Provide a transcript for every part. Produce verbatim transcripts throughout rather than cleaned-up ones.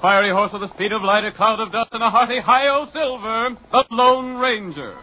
fiery horse with the speed of light, a cloud of dust, and a hearty hi-yo Silver, the Lone Ranger.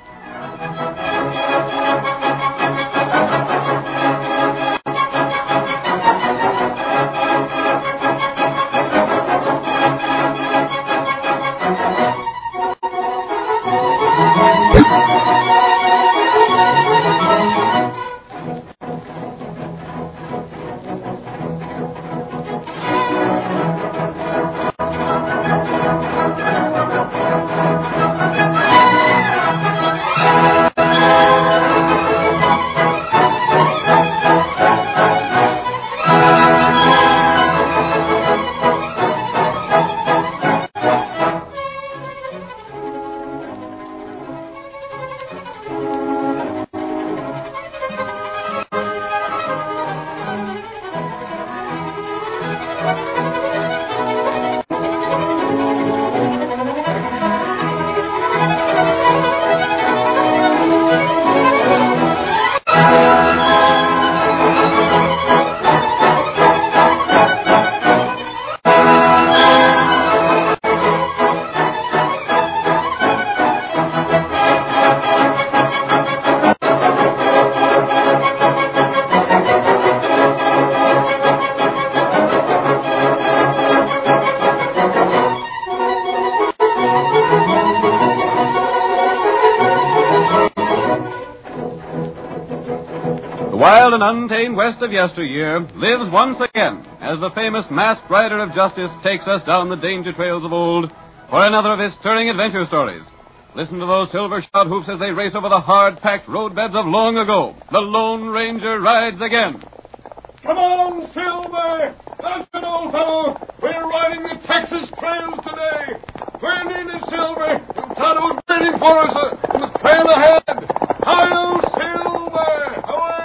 Wild and untamed west of yesteryear lives once again as the famous masked rider of justice takes us down the danger trails of old for another of his stirring adventure stories. Listen to those silver shout hoofs as they race over the hard-packed roadbeds of long ago. The Lone Ranger rides again. Come on, Silver! That's it, old fellow! We're riding the Texas trails today! We're nearly Silver! Tonto's waiting for us uh, in the trail ahead! Hi-yo, Silver! Away!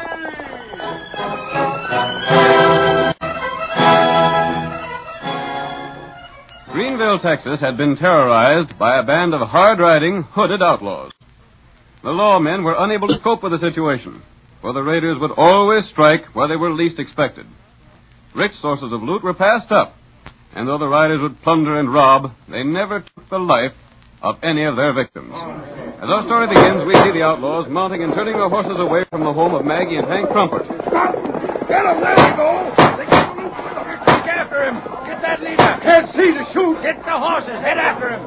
Greenville, Texas had been terrorized by a band of hard-riding, hooded outlaws. The lawmen were unable to cope with the situation, for the raiders would always strike where they were least expected. Rich sources of loot were passed up, and though the riders would plunder and rob, they never took the life of any of their victims. As our story begins, we see the outlaws mounting and turning their horses away from the home of Maggie and Hank Crumpert. Stop! Get him! There you go! They got him! Take after him! Get that leader! Can't see to shoot! Get the horses! Head after him!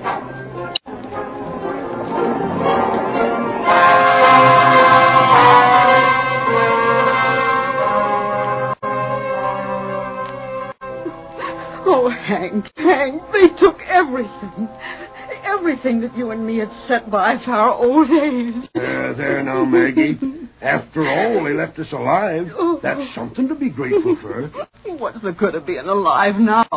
Oh, Hank, Hank, they took everything. Everything that you and me had set by for our old age. There, there now, Maggie. After all, they left us alive. That's something to be grateful for. What's the good of being alive now?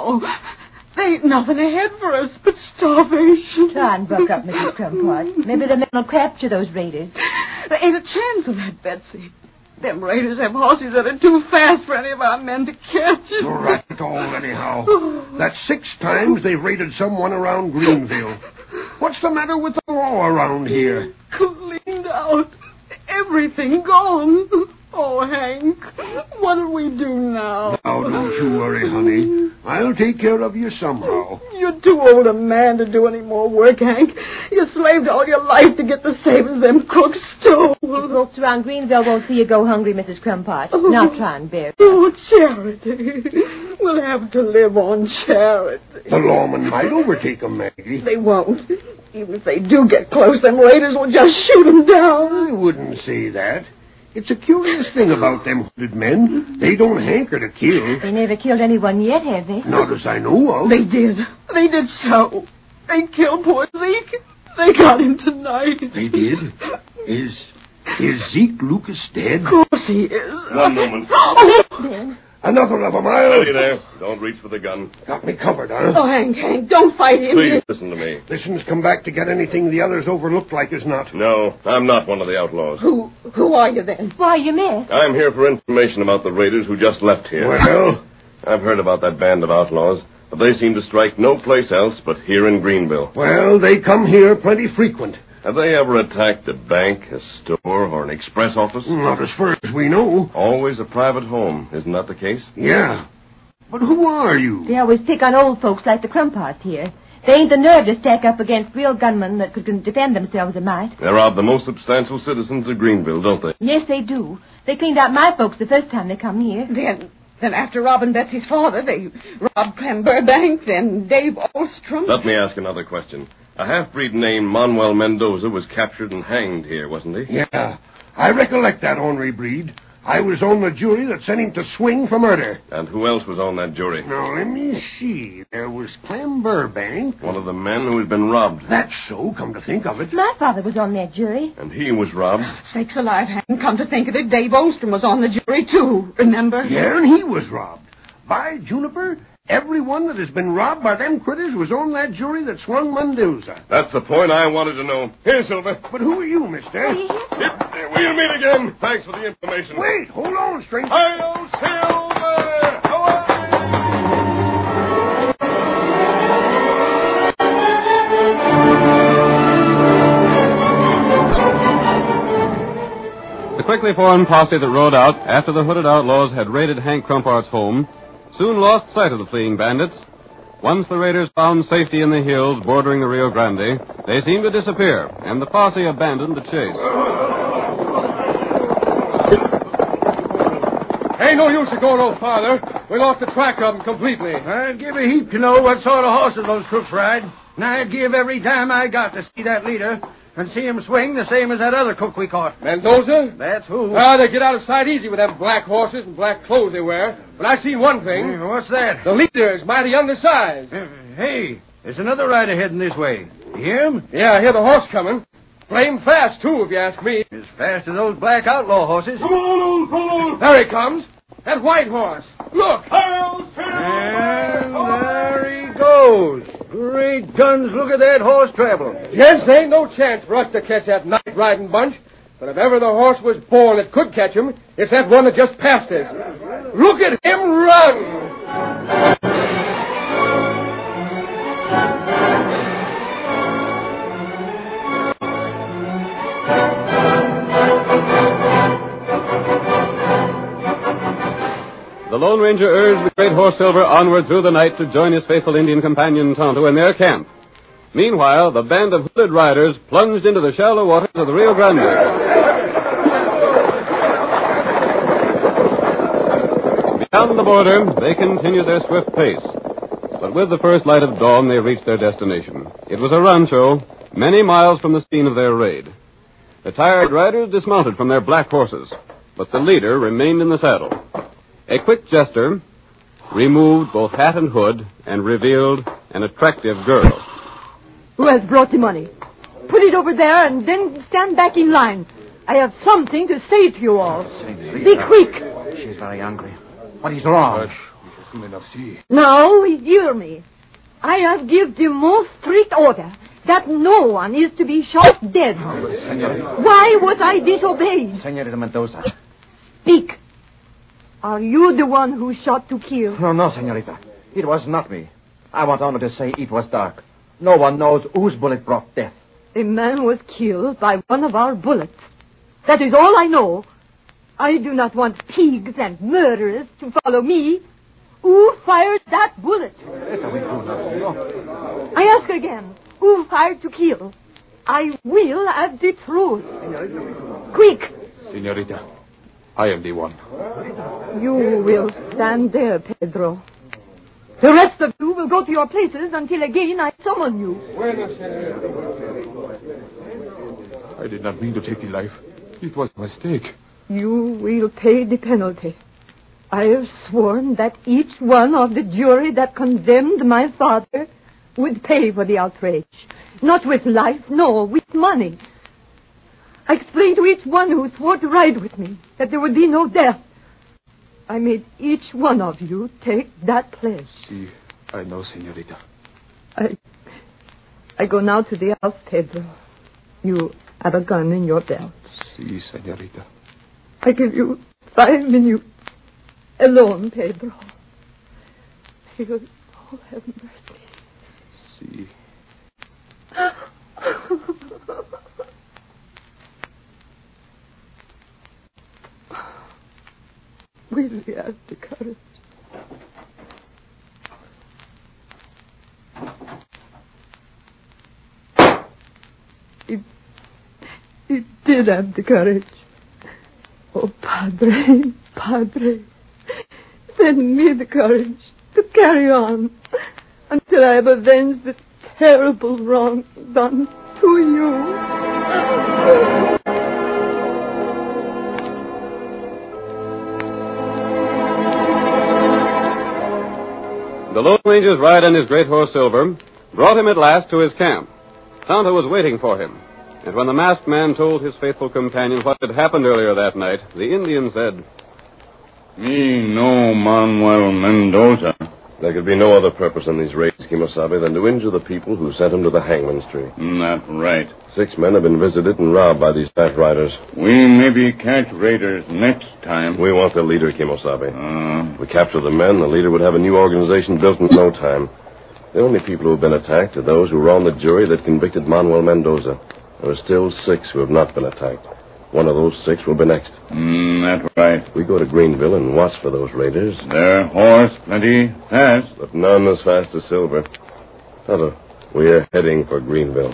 There ain't nothing ahead for us but starvation. Try and buck up, Missus Crumpart. Maybe the men will capture those raiders. There ain't a chance of that, Betsy. Them raiders have horses that are too fast for any of our men to catch. Rat it all, anyhow. That's six times they've raided someone around Greenville. What's the matter with the law around here? Cleaned out. Everything gone. Oh, Hank, what'll we do now? Now, don't you worry, honey. I'll take care of you somehow. You're too old a man to do any more work, Hank. You slaved all your life to get the savings them crooks stole. The folks around Greenville won't see you go hungry, Missus Crumpart. Oh. Now try and bear it. Oh, charity. We'll have to live on charity. The lawmen might overtake 'em, Maggie. They won't. Even if they do get close, them raiders will just shoot 'em down. I wouldn't say that. It's a curious thing about them hooded men. They don't hanker to kill. They never killed anyone yet, have they? Not as I know of. They did. They did so. They killed poor Zeke. They got him tonight. They did? Is... is Zeke Lucas dead? Of course he is. One moment. Oh, Ben. Another of 'em, I'll... Steady there. Don't reach for the gun. Got me covered, huh? oh, Hank, Hank, don't fight him. Please listen to me. Listen's come back to get anything the others overlooked like as not. No, I'm not one of the outlaws. Who, who are you then? Why, you missed. I'm here for information about the raiders who just left here. Well? I've heard about that band of outlaws, but they seem to strike no place else but here in Greenville. Well, they come here plenty frequent. Have they ever attacked a bank, a store, or an express office? Not as far as we know. Always a private home, isn't that the case? Yeah. But who are you? They always pick on old folks like the Crumparts here. They ain't the nerve to stack up against real gunmen that could defend themselves a mite. They rob the most substantial citizens of Greenville, don't they? Yes, they do. They cleaned out my folks the first time they come here. Then, then after robbing Betsy's father, they robbed Clem Burbank, then Dave Ostrom. Let me ask another question. A half-breed named Manuel Mendoza was captured and hanged here, wasn't he? Yeah, I recollect that ornery breed. I was on the jury that sent him to swing for murder. And who else was on that jury? Now, let me see. There was Clem Burbank. One of the men who had been robbed. That's so, come to think of it. My father was on that jury. And he was robbed. Sakes alive, Hank, come to think of it, Dave Ostrom was on the jury, too, remember? Yeah, and he was robbed. By Juniper, everyone that has been robbed by them critters was on that jury that swung Mendoza. That's the point I wanted to know. Here, Silver. But who are you, mister? Yep, we'll meet again. Thanks for the information. Wait, hold on, stranger. Hi-yo, Silver! Away! The quickly formed posse that rode out after the hooded outlaws had raided Hank Crumpart's home soon lost sight of the fleeing bandits. Once the raiders found safety in the hills bordering the Rio Grande, they seemed to disappear, and the posse abandoned the chase. Ain't no use of going no farther. We lost the track of them completely. I'd give a heap to know what sort of horses those crooks ride. And I'd give every dime I got to see that leader and see him swing the same as that other cook we caught. Mendoza? That's who. Ah, they get out of sight easy with them black horses and black clothes they wear. But I seen one thing. Hmm, what's that? The leader is mighty undersized. Uh, hey, there's another rider heading this way. You hear him? Yeah, I hear the horse coming. Blame fast, too, if you ask me. As fast as those black outlaw horses. Come on, old fellow. There he comes. That white horse. Look. And there he goes. Great guns, look at that horse travel. Gents, there ain't no chance for us to catch that night-riding bunch. But if ever the horse was born that could catch him, it's that one that just passed us. Look at him run! The Lone Ranger urged the great horse Silver onward through the night to join his faithful Indian companion Tonto in their camp. Meanwhile, the band of hooded riders plunged into the shallow waters of the Rio Grande. Beyond the border, they continued their swift pace. But with the first light of dawn, they reached their destination. It was a rancho, many miles from the scene of their raid. The tired riders dismounted from their black horses, but the leader remained in the saddle. A quick gesture removed both hat and hood and revealed an attractive girl. Who has brought the money? Put it over there and then stand back in line. I have something to say to you all. Be quick. She's very angry. What is wrong? Now, hear me. I have given the most strict order that no one is to be shot dead. Why was I disobeyed? Senorita Mendoza. Speak. Are you the one who shot to kill? No, no, senorita. It was not me. I want only to say it was dark. No one knows whose bullet brought death. A man was killed by one of our bullets. That is all I know. I do not want pigs and murderers to follow me. Who fired that bullet? I ask again. Who fired to kill? I will have the truth. Quick. Senorita, I am the one. You will stand there, Pedro. The rest of you will go to your places until again I summon you. I did not mean to take the life. It was a mistake. You will pay the penalty. I have sworn that each one of the jury that condemned my father would pay for the outrage. Not with life, no, with money. I explained to each one who swore to ride with me that there would be no death. I made each one of you take that pledge. Si, I know, senorita. I, I go now to the house, Pedro. You have a gun in your belt. Si, senorita. I give you five minutes alone, Pedro. May your soul have mercy. Si. Will you have the courage? He did have the courage. Oh, Padre, Padre, send me the courage to carry on until I have avenged the terrible wrong done to you. The Lone Ranger's ride on his great horse Silver brought him at last to his camp. Tonto was waiting for him, and when the masked man told his faithful companion what had happened earlier that night, the Indian said, Me no Manuel Mendoza. There could be no other purpose in these raids, Kimosabe, than to injure the people who sent him to the hangman's tree. That's right. Six men have been visited and robbed by these fat riders. We maybe catch raiders next time. We want the leader, Kimosabe. Uh, If we capture the men, the leader would have a new organization built in no time. The only people who have been attacked are those who were on the jury that convicted Manuel Mendoza. There are still six who have not been attacked. One of those six will be next. mm, that's right. We go to Greenville and watch for those raiders. Their horse plenty fast. But none as fast as Silver. Tonto, we are heading for Greenville.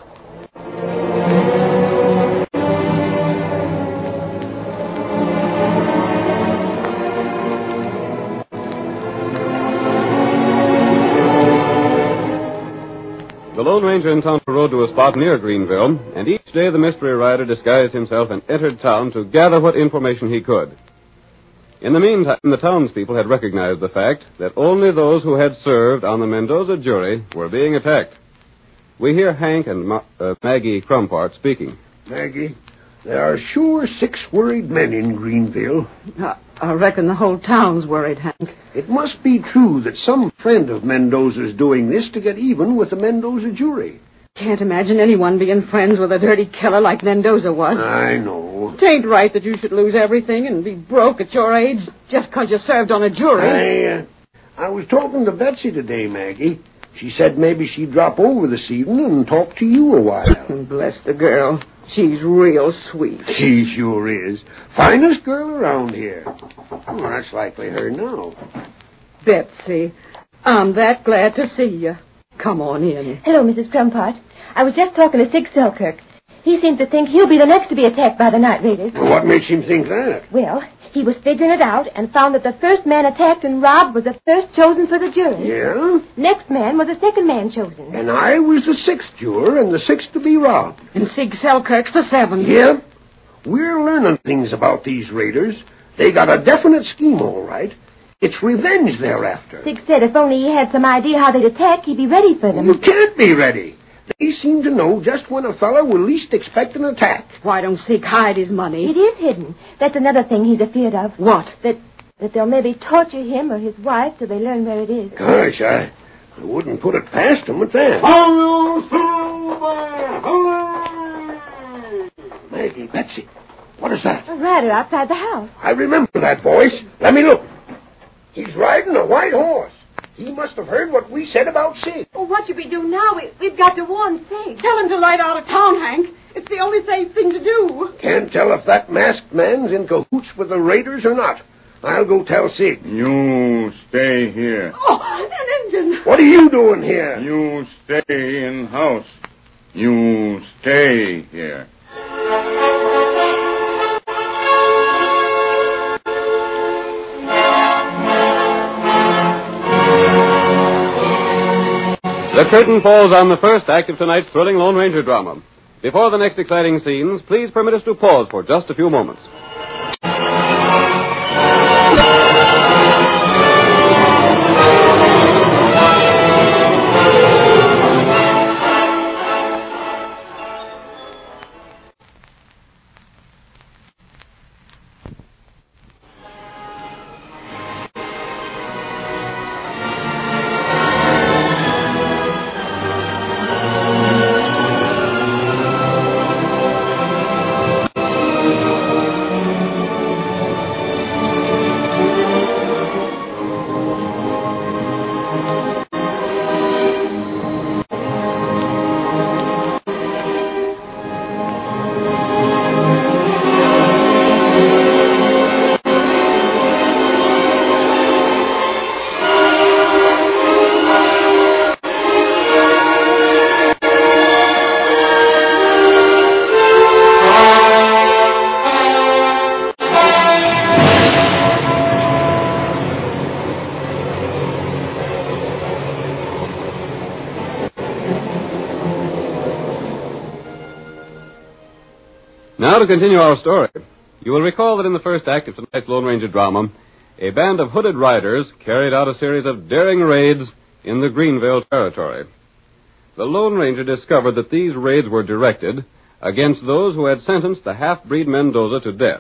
The Lone Ranger and Tonto rode to a spot near Greenville, and each day the mystery rider disguised himself and entered town to gather what information he could. In the meantime, the townspeople had recognized the fact that only those who had served on the Mendoza jury were being attacked. We hear Hank and Ma- uh, Maggie Crumpart speaking. Maggie, there are sure six worried men in Greenville. I, I reckon the whole town's worried, Hank. It must be true that some friend of Mendoza's doing this to get even with the Mendoza jury. Can't imagine anyone being friends with a dirty killer like Mendoza was. I know. It ain't right that you should lose everything and be broke at your age just 'cause you served on a jury. I, uh, I was talking to Betsy today, Maggie. She said maybe she'd drop over this evening and talk to you a while. Bless the girl. She's real sweet. She sure is. Finest girl around here. Oh, that's likely her now. Betsy, I'm that glad to see you. Come on in. Hello, Missus Crumpart. I was just talking to Sig Selkirk. He seems to think he'll be the next to be attacked by the night raiders. What makes him think that? Well, he was figuring it out and found that the first man attacked and robbed was the first chosen for the jury. Yeah? Next man was the second man chosen. And I was the sixth juror and the sixth to be robbed. And Sig Selkirk's the seventh. Yep. We're learning things about these raiders. They got a definite scheme, all right. It's revenge they're after. Sig said if only he had some idea how they'd attack, he'd be ready for them. You can't be ready. They seem to know just when a fellow will least expect an attack. Why don't Sig hide his money? It is hidden. That's another thing he's afeard of. What? That that they'll maybe torture him or his wife till they learn where it is. Gosh, I, I wouldn't put it past them at that. Hello, Silver! Hooray! Maggie, Betsy, what is that? A rider outside the house. I remember that voice. Let me look. He's riding a white horse. He must have heard what we said about Sig. Well, what should we do now? We, we've got to warn Sig. Tell him to light out of town, Hank. It's the only safe thing to do. Can't tell if that masked man's in cahoots with the raiders or not. I'll go tell Sig. You stay here. Oh, an Indian. What are you doing here? You stay in house. You stay here. The curtain falls on the first act of tonight's thrilling Lone Ranger drama. Before the next exciting scenes, please permit us to pause for just a few moments. Now to continue our story. You will recall that in the first act of tonight's Lone Ranger drama, a band of hooded riders carried out a series of daring raids in the Greenville territory. The Lone Ranger discovered that these raids were directed against those who had sentenced the half-breed Mendoza to death.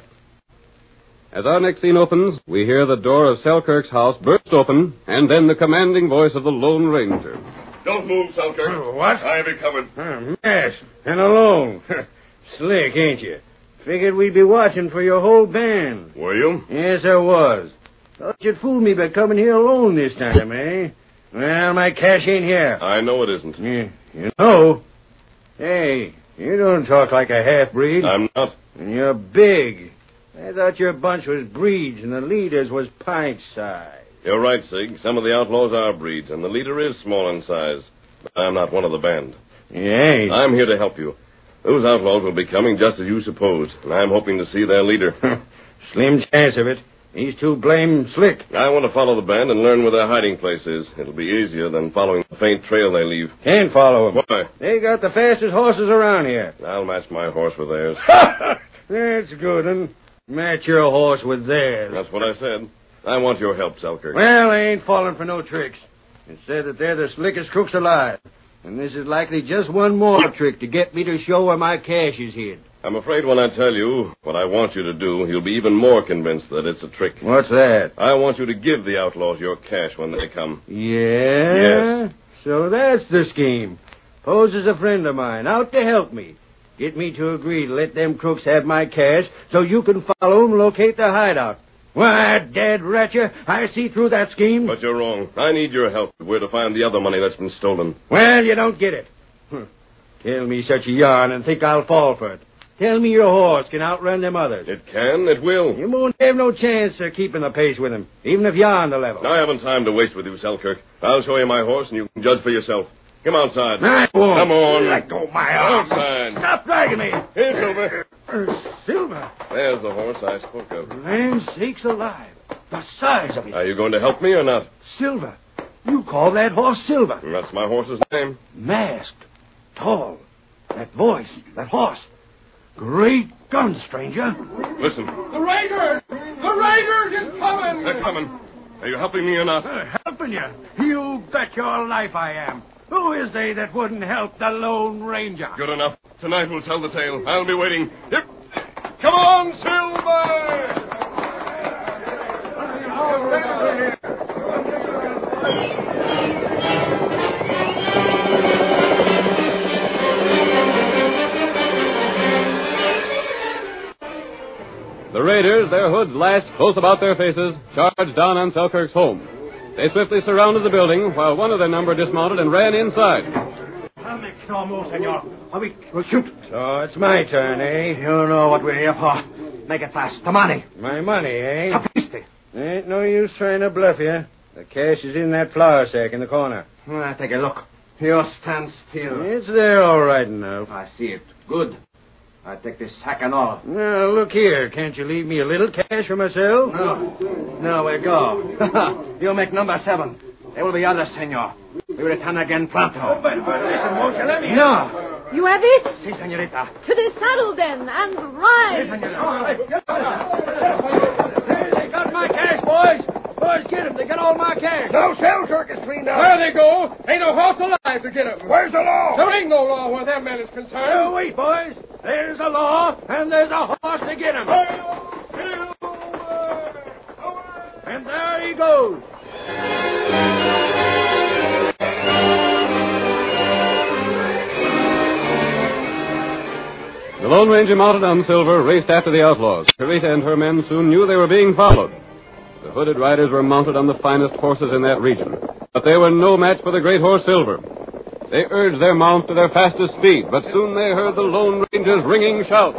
As our next scene opens, we hear the door of Selkirk's house burst open, and then the commanding voice of the Lone Ranger. Don't move, Selkirk. Uh, what? I'll be covered. Uh, yes, and alone. Slick, ain't you? Figured we'd be watching for your whole band. Were you? Yes, I was. Thought you'd fool me by coming here alone this time, eh? Well, my cash ain't here. I know it isn't. You, you know? Hey, you don't talk like a half-breed. I'm not. And you're big. I thought your bunch was breeds and the leaders was pint-sized. You're right, Sig. Some of the outlaws are breeds, and the leader is small in size. But I'm not one of the band. You ain't. I'm here to help you. Those outlaws will be coming just as you supposed, and I'm hoping to see their leader. Slim chance of it. He's too blame slick. I want to follow the band and learn where their hiding place is. It'll be easier than following the faint trail they leave. Can't follow them. Why? They got the fastest horses around here. I'll match my horse with theirs. That's good, and match your horse with theirs. That's what I said. I want your help, Selkirk. Well, I ain't falling for no tricks. It said that they're the slickest crooks alive. And this is likely just one more trick to get me to show where my cash is hid. I'm afraid when I tell you what I want you to do, you'll be even more convinced that it's a trick. What's that? I want you to give the outlaws your cash when they come. Yeah? Yes. So that's the scheme. Pose is a friend of mine, out to help me. Get me to agree to let them crooks have my cash so you can follow them, locate their hideout. Why, dead wretcher, I see through that scheme. But you're wrong. I need your help where to find the other money that's been stolen. Well, you don't get it. Tell me such a yarn and think I'll fall for it. Tell me your horse can outrun them others. It can, it will. You won't have no chance of keeping the pace with him, even if you're on the level. I haven't time to waste with you, Selkirk. I'll show you my horse and you can judge for yourself. Come outside. I won't. Come on. Let go my arm. Outside. Stop dragging me. Here, Silver. Uh, Silver. There's the horse I spoke of. Land sakes alive. The size of it. Are you going to help me or not? Silver. You call that horse Silver. That's my horse's name. Masked. Tall. That voice. That horse. Great gun, stranger. Listen. The Raiders! The Raiders is coming! They're coming. Are you helping me or not? Uh, helping you? You bet your life I am. Who is they that wouldn't help the Lone Ranger? Good enough. Tonight we'll tell the tale. I'll be waiting. Yep. Come on, Silver! The raiders, their hoods lashed close about their faces, charged down on Selkirk's home. They swiftly surrounded the building, while one of their number dismounted and ran inside. I'll make no move, senor. Or we will shoot. So it's my turn, eh? You know what we're here for. Make it fast. The money. My money, eh? Sapristi. Ain't no use trying to bluff you. The cash is in that flour sack in the corner. Ah, take a look. You stand still. It's there all right enough. I see it. Good. I take this sack and all. Now, look here. Can't you leave me a little cash for myself? No. No, we go. You make number seven. There will be others, senor. We return again pronto. Oh, but, but listen, won't you let me... No. You have it? Si, senorita. To the saddle, then, and ride. Si, senorita. They got my cash, boys. Boys, get them. They got all my cash. No, Selkirk is cleaned out. There they go. Ain't no horse alive to get 'em. Where's the law? There ain't no law where that man is concerned. Oh, wait, boys. There's a law, and there's a horse to get him. And there he goes. The Lone Ranger, mounted on Silver, raced after the outlaws. Carita and her men soon knew they were being followed. The hooded riders were mounted on the finest horses in that region, but they were no match for the great horse Silver. They urged their mounts to their fastest speed, but soon they heard the Lone Ranger's ringing shout.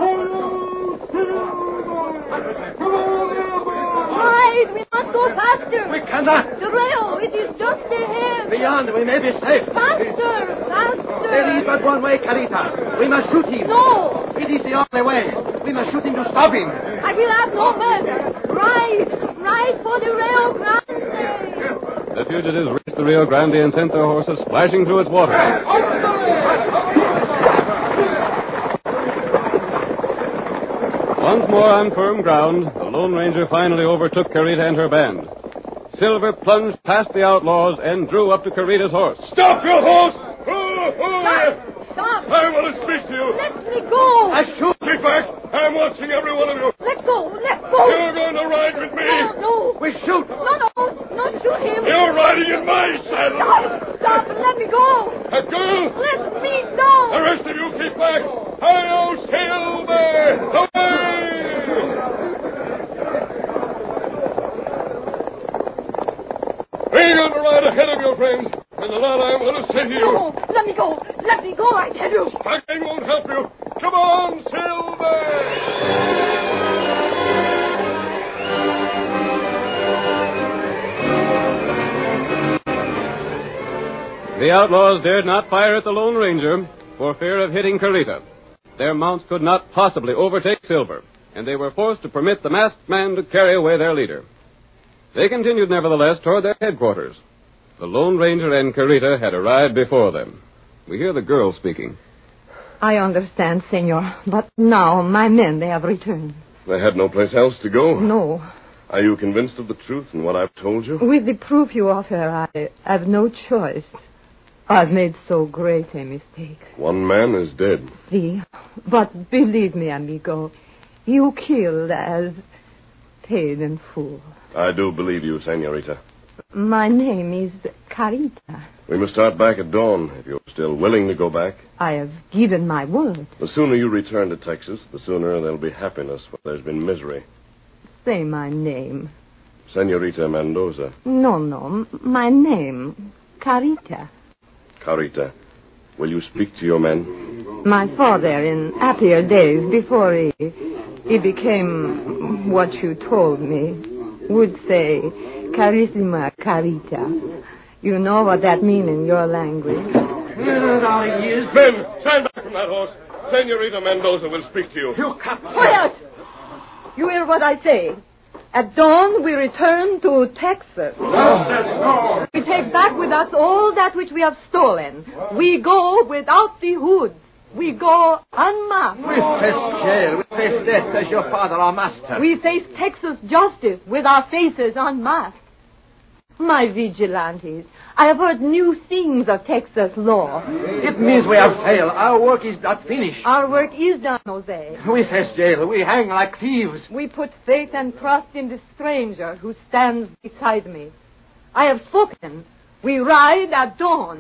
Ride! We must go faster. We cannot. The rail, it is just ahead. Beyond, we may be safe. Faster! Faster! There is but one way, Carita. We must shoot him. No! It is the only way. We must shoot him to stop him. I will have no mercy. Ride! Ride for the Rio Grande! The fugitives reached the Rio Grande and sent their horses splashing through its waters. Once more on firm ground, the Lone Ranger finally overtook Carita and her band. Silver plunged past the outlaws and drew up to Carita's horse. Stop your horse! Oh, oh. Stop! Stop! I want to speak to you. Let me go! I shoot. Keep back. I'm watching every one of you. Let go! Let go! You're going to ride with me. No, no. We shoot. No, no. Not shoot him. You're riding in my saddle. Stop! Stop and let me go! That girl. Let me down! The rest of you keep back. Hi-yo, Silver! Away! We're going to ride ahead of your friends. And the lot I want to say to you. No, let me go. Let me go, I tell you. Staggering won't help you. Come on, Silver! The outlaws dared not fire at the Lone Ranger for fear of hitting Carita. Their mounts could not possibly overtake Silver, and they were forced to permit the masked man to carry away their leader. They continued, nevertheless, toward their headquarters. The Lone Ranger and Carita had arrived before them. We hear the girl speaking. I understand, senor, but now my men, they have returned. They had no place else to go. No. Are you convinced of the truth in what I've told you? With the proof you offer, I have no choice. I've made so great a mistake. One man is dead. See, but believe me, amigo, you killed as paid in full. I do believe you, senorita. My name is Carita. We must start back at dawn, if you're still willing to go back. I have given my word. The sooner you return to Texas, the sooner there'll be happiness where there's been misery. Say my name. Senorita Mendoza. No, no, my name, Carita. Carita, will you speak to your men? My father, in happier days, before he, he became what you told me, would say, Carissima Carita. You know what that means in your language. Men, stand back from that horse. Senorita Mendoza will speak to you. You come. Quiet! You hear what I say. At dawn, we return to Texas. No. We take back with us all that which we have stolen. We go without the hoods. We go unmasked. We face jail. We face death as your father, our master. We face Texas justice with our faces unmasked. My vigilantes, I have heard new things of Texas law. It means we have failed. Our work is not finished. Our work is done, Jose. We face jail. We hang like thieves. We put faith and trust in the stranger who stands beside me. I have spoken. We ride at dawn.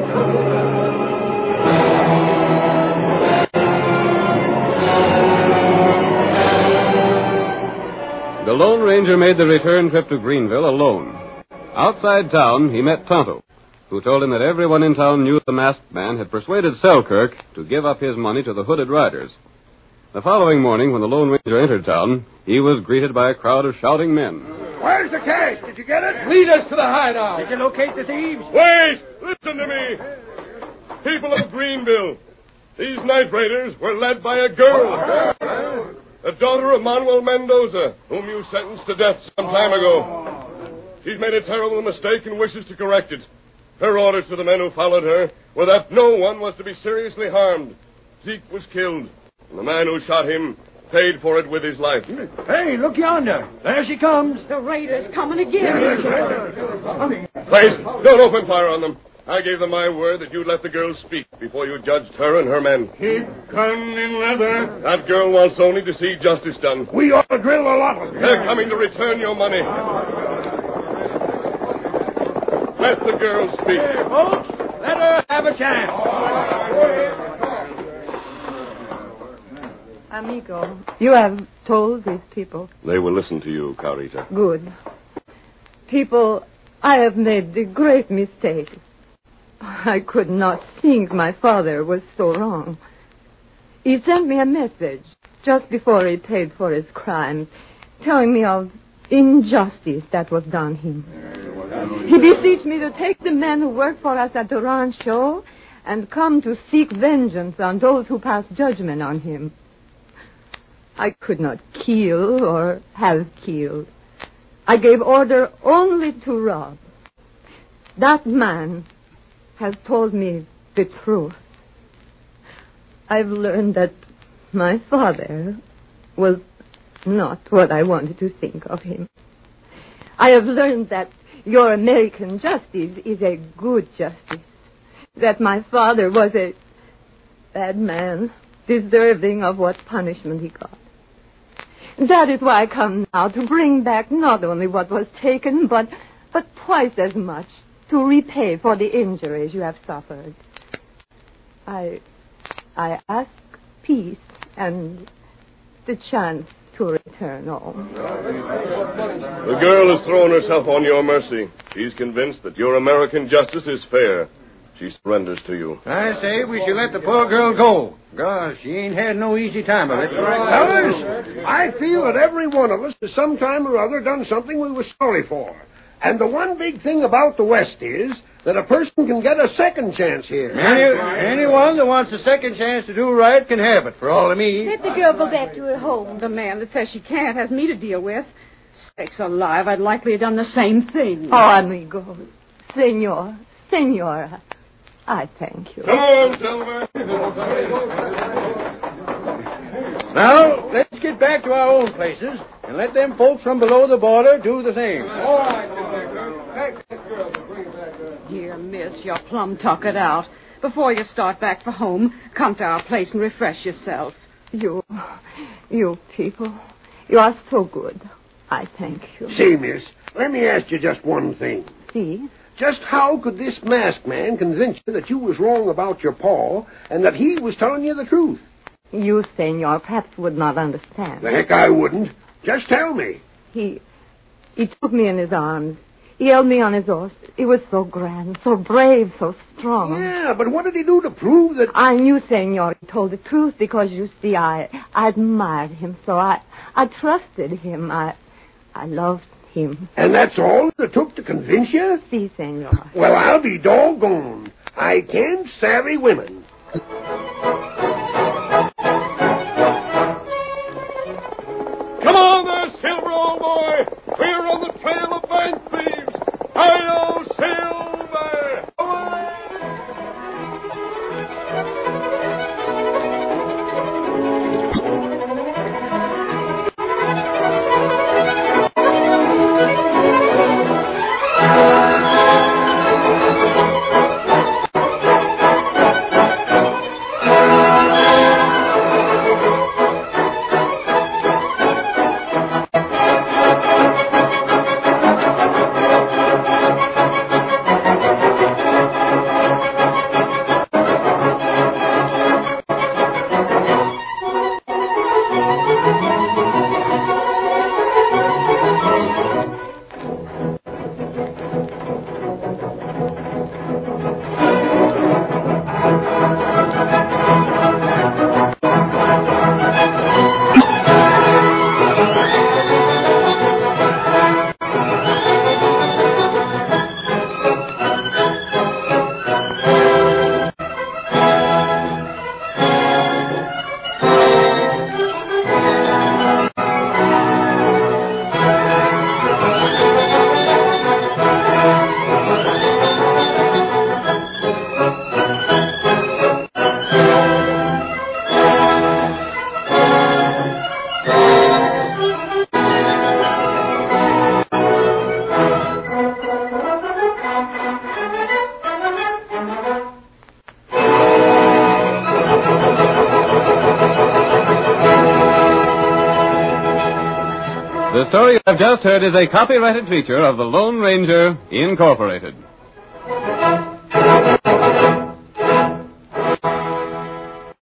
The Lone Ranger made the return trip to Greenville alone. Outside town, he met Tonto, who told him that everyone in town knew the masked man had persuaded Selkirk to give up his money to the hooded riders. The following morning, when the Lone Ranger entered town, he was greeted by a crowd of shouting men. Where's the cash? Did you get it? Lead us to the hideout. Did you locate the thieves? Wait! Listen to me. People of Greenville, these night raiders were led by a girl. The daughter of Manuel Mendoza, whom you sentenced to death some time ago. She's made a terrible mistake and wishes to correct it. Her orders to the men who followed her were that no one was to be seriously harmed. Zeke was killed, and the man who shot him paid for it with his life. Hey, look yonder. There she comes. The raiders coming again. Please, don't open fire on them. I gave them my word that you'd let the girl speak before you judged her and her men. Keep gun in leather. That girl wants only to see justice done. We ought to drill a lot of them. They're coming to return your money. Let the girl speak. Hey, folks, let her have a chance. Amigo, you have told these people. They will listen to you, Carita. Good. People, I have made the great mistake. I could not think my father was so wrong. He sent me a message just before he paid for his crimes, telling me of injustice that was done him. He beseeched me to take the men who work for us at the rancho and come to seek vengeance on those who passed judgment on him. I could not kill or have killed. I gave order only to rob. That man has told me the truth. I've learned that my father was not what I wanted to think of him. I have learned that your American justice is a good justice. That my father was a bad man, deserving of what punishment he got. That is why I come now to bring back not only what was taken, but, but twice as much to repay for the injuries you have suffered. I, I ask peace and the chance to return home. The girl has thrown herself on your mercy. She's convinced that your American justice is fair. She surrenders to you. I say we should let the poor girl go. Gosh, she ain't had no easy time of it. Fellas, I feel that every one of us has some time or other done something we were sorry for. And the one big thing about the West is that a person can get a second chance here. Any, anyone that wants a second chance to do right can have it, for all of me. Let the girl go back to her home. The man that says she can't has me to deal with. Sakes alive, I'd likely have done the same thing. Oh, amigo. Senor, senora, I thank you. Come on, Silver. Now, let's get back to our own places and let them folks from below the border do the same. All right, take that girl. Bring it back up. Here, miss, you're plumb tuckered out. Before you start back for home, come to our place and refresh yourself. You, you people, you are so good. I thank you. See, miss, let me ask you just one thing. See? Just how could this masked man convince you that you was wrong about your paw and that he was telling you the truth? You, senor, perhaps would not understand. The heck I wouldn't. Just tell me. He, he took me in his arms. He held me on his horse. He was so grand, so brave, so strong. Yeah, but what did he do to prove that... I knew, senor, he told the truth because, you see, I, I admired him, so I, I trusted him. I, I loved him. And that's all it took to convince you? Si, senor. Well, I'll be doggone. I can't savvy women. Come on there, Silver, old boy. We're on the trail of bank thieves. Hi-yo, Silver. Away. The story you have just heard is a copyrighted feature of the Lone Ranger, Incorporated.